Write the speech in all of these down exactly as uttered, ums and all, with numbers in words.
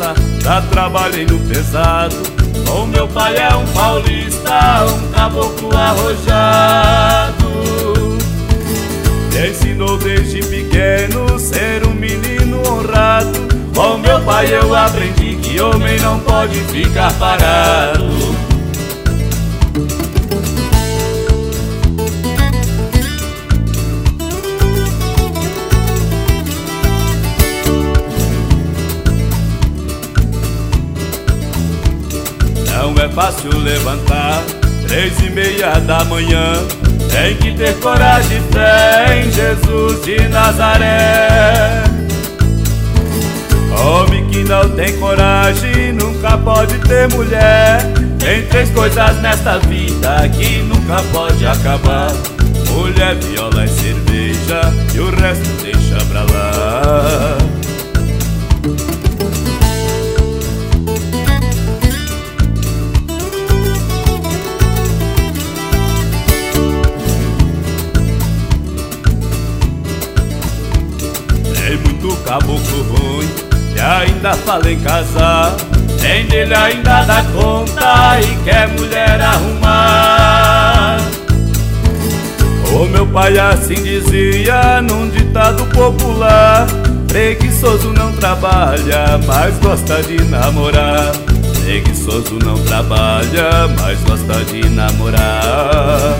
roça, já trabalhei no pesado. O meu pai é um paulista, um caboclo arrojado. Me ensinou desde pequeno ser um menino honrado. Com meu pai eu aprendi que homem não pode ficar parado. Não é fácil levantar três e meia da manhã. Tem que ter coragem e fé em Jesus de Nazaré. Homem que não tem coragem nunca pode ter mulher. Tem três coisas nesta vida que nunca pode acabar: mulher, viola e cerveja, e o resto deixa pra lá. Tem muito caboclo ruim que ainda fala em casar. Tem dele ainda dá conta e quer mulher arrumar. O meu pai assim dizia num ditado popular: preguiçoso não trabalha, mas gosta de namorar. Preguiçoso não trabalha, mas gosta de namorar.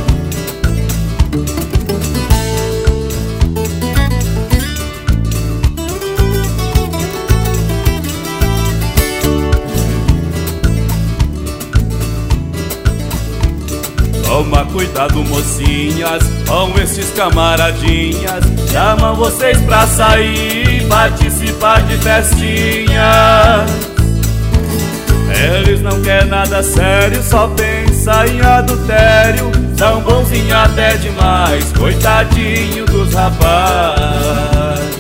Toma cuidado, mocinhas, com esses camaradinhas. Chamam vocês pra sair e participar de festinhas. Eles não querem nada sério, só pensam em adultério. São bonzinhos até demais, coitadinho dos rapazes.